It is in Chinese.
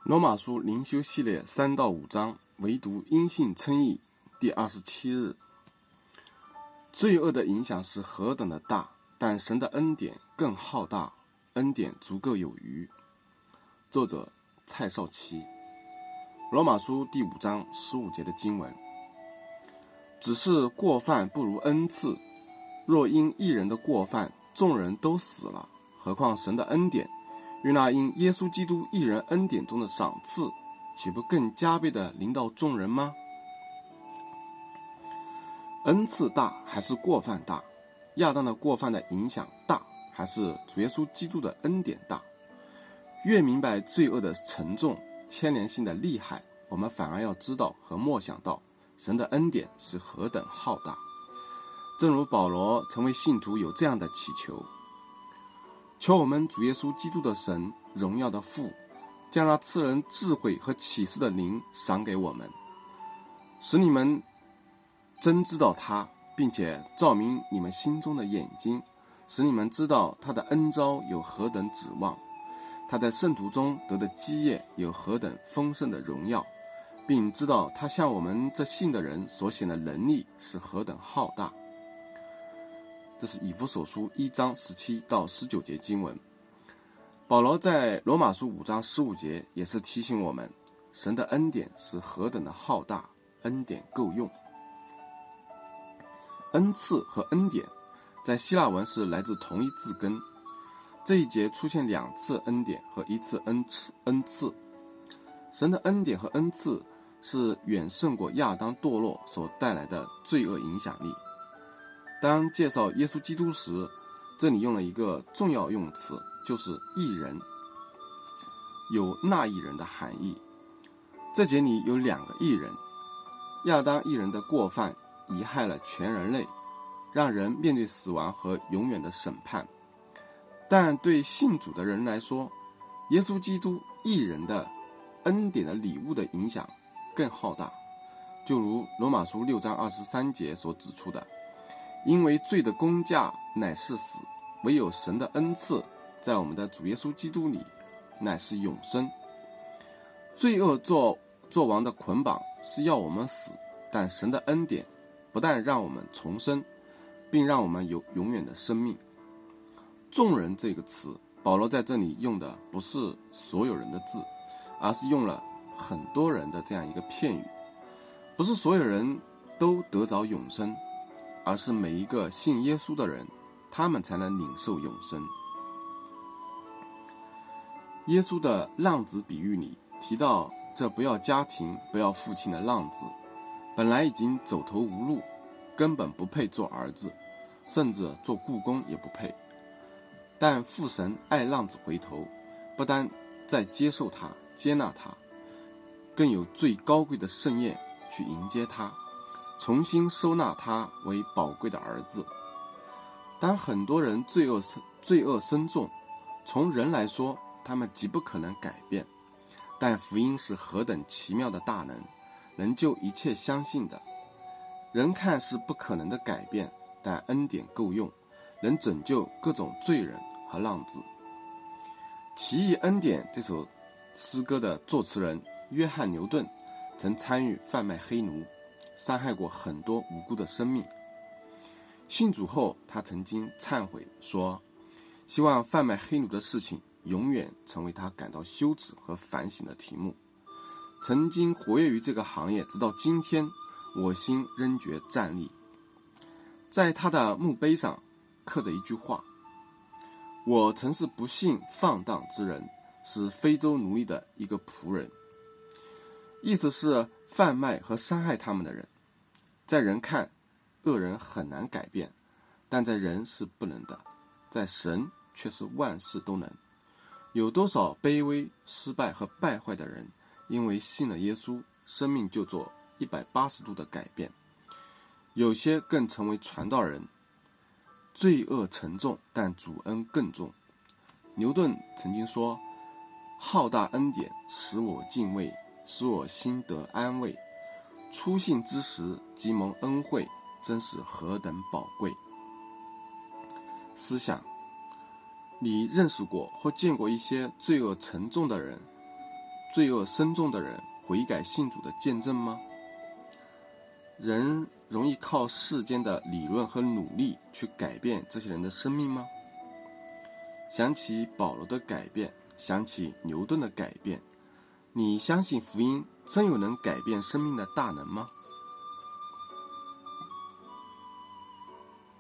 罗马书灵修系列3到5章，唯独因信称义，第27日。罪恶的影响是何等的大，但神的恩典更浩大，恩典足够有余。作者蔡少奇。罗马书第5章15节的经文，只是过犯不如恩赐，若因一人的过犯众人都死了，何况神的恩典与那因耶稣基督一人恩典中的赏赐，岂不更加倍的临到众人吗？恩赐大还是过犯大？亚当的过犯的影响大，还是主耶稣基督的恩典大？越明白罪恶的沉重、牵连性的厉害，我们反而要知道和默想到神的恩典是何等浩大。正如保罗成为信徒有这样的祈求：求我们主耶稣基督的神，荣耀的父，将那赐人智慧和启示的灵赏给我们，使你们真知道他，并且照明你们心中的眼睛，使你们知道他的恩召有何等指望，他在圣徒中得的基业有何等丰盛的荣耀，并知道他向我们这信的人所显的能力是何等浩大。这是以弗所书1章17到19节经文。保罗在罗马书5章15节也是提醒我们，神的恩典是何等的浩大，恩典够用。恩赐和恩典在希腊文是来自同一字根，这一节出现2次恩典和1次恩赐。神的恩典和恩赐是远胜过亚当堕落所带来的罪恶影响力。当介绍耶稣基督时，这里用了一个重要用词，就是义人，有那义人的含义。这节里有2个义人，亚当义人的过犯贻害了全人类，让人面对死亡和永远的审判。但对信主的人来说，耶稣基督义人的恩典的礼物的影响更浩大。就如罗马书6章23节所指出的，因为罪的工价乃是死，唯有神的恩赐在我们的主耶稣基督里乃是永生。罪恶做王的捆绑是要我们死，但神的恩典不但让我们重生，并让我们有永远的生命。众人这个词，保罗在这里用的不是所有人的字，而是用了很多人的这样一个片语。不是所有人都得着永生，而是每一个信耶稣的人，他们才能领受永生。耶稣的浪子比喻里提到，这不要家庭不要父亲的浪子，本来已经走投无路，根本不配做儿子，甚至做雇工也不配。但父神爱浪子回头，不单在接受他接纳他，更有最高贵的盛宴去迎接他，重新收纳他为宝贵的儿子。当很多人罪恶深重，从人来说他们极不可能改变，但福音是何等奇妙的大能救一切相信的。人看是不可能的改变，但恩典够用，能拯救各种罪人和浪子。奇异恩典这首诗歌的作词人约翰牛顿曾参与贩卖黑奴，伤害过很多无辜的生命。信主后，他曾经忏悔说，希望贩卖黑奴的事情永远成为他感到羞耻和反省的题目。曾经活跃于这个行业，直到今天，我心仍觉战栗。在他的墓碑上刻着一句话：我曾是不幸放荡之人，是非洲奴隶的一个仆人。意思是贩卖和伤害他们的人，在人看恶人很难改变，但在人是不能的，在神却是万事都能。有多少卑微失败和败坏的人，因为信了耶稣，生命就做180度的改变。有些更成为传道人，罪恶沉重，但主恩更重。牛顿曾经说，浩大恩典使我敬畏，使我心得安慰，初信之时即蒙恩惠，真是何等宝贵。思想，你认识过或见过一些罪恶沉重的人， 罪恶深重的人悔改信主的见证吗？人容易靠世间的理论和努力去改变这些人的生命吗？想起保罗的改变，想起牛顿的改变，你相信福音真有能改变生命的大能吗？